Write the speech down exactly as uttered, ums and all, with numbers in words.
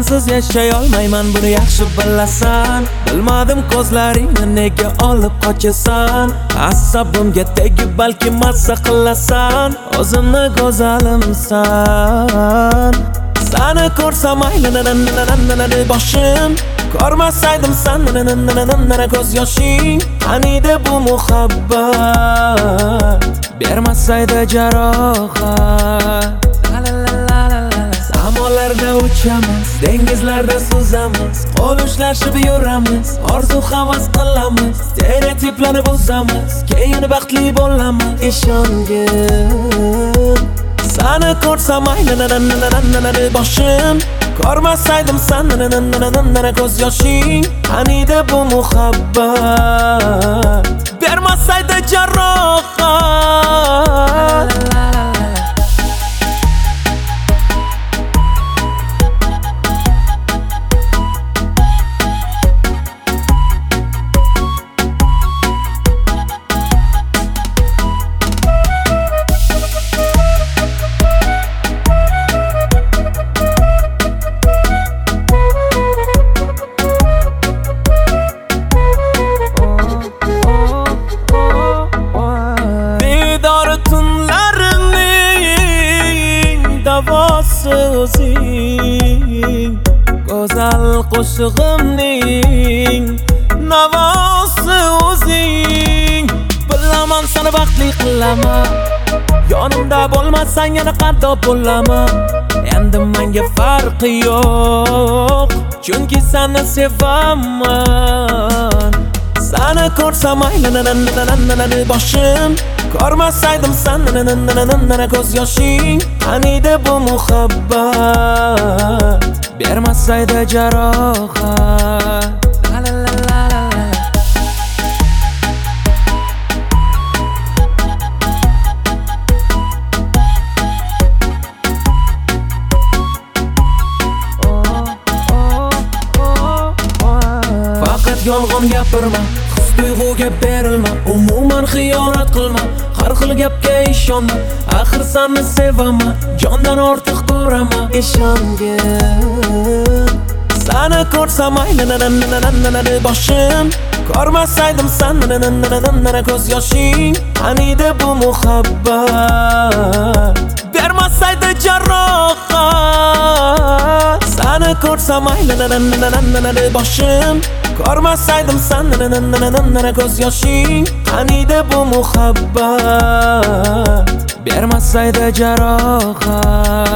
sensiz yashay olmayman, buni yaxshi bilasan. Bilmadim ko'zlaringni nega olib qochasan. Asabimga tegib balki massa qilasan. O'zimni go'zalimsan. Seni ko'rsam aylananananananana boshim, ko'rmasaydim seni ko'z yoshing. Qaniydi bu muhabbat, bermasaydi jarohat. Samolarda uchamiz, dengizlarda suzamiz, qo'l ushlashib yuramiz, orzu havas qilamiz, stereotiplarni buzamiz, keyin baxtli bo'lamiz. Ishongin, seni ko'rsam aylanananananana boshim, ko'rmasaydim seni ko'z yoshing. Qaniydi bu muhabbat, bermasaydi jarohat. O'zing go'zal qo'shig'imning navosi o'zing. Bilaman seni baxtli qilaman, yonimda bo'lmasang yana qandoq bo'laman. Endi menga farqi yo'q, chunki seni sevaman. Seni ko'rsam aylanananananana boshim, ko'rmasaydim seni ko'z yoshing. Qaniydi bu muhabbat, bermasaydi jarohat. Faqat yolg'on gapirma, tuyg'uga berilma, umuman xiyonat qilma, har xil gapga ishonma. Axir seni sevaman, jondan ortiq ko'raman. Ishongin, seni ko'rsam aylananananana boshim, ko'rmasaydim seni ko'z yoshing. Qaniydi bu muhabbat, bermasaydi jarohat. Seni ko'rsam aylananananana boshim, ko'rmasaydim seni ko'z yoshing. Qaniydi bu muhabbat, bermasaydi jarohat.